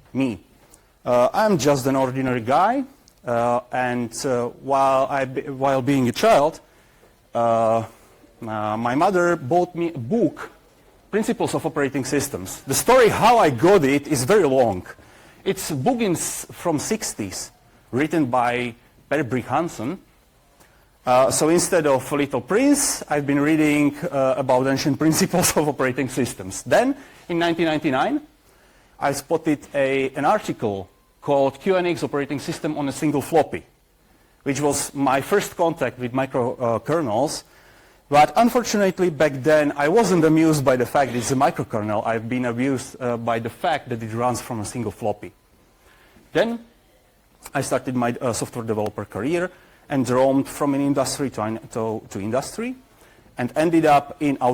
me. I'm just an ordinary guy, and while being a child, my mother bought me a book, Principles of Operating Systems. The story how I got it is very long. It's a book from 60s, written by Per Brik Hansen. So instead of Little Prince, I've been reading about ancient principles of operating systems. Then, in 1999, I spotted an article called QNX Operating System on a Single Floppy, which was my first contact with microkernels. But unfortunately, back then, I wasn't amused by the fact it's a microkernel. I've been amused by the fact that it runs from a single floppy. Then I started my software developer career and roamed from an industry to industry and ended up in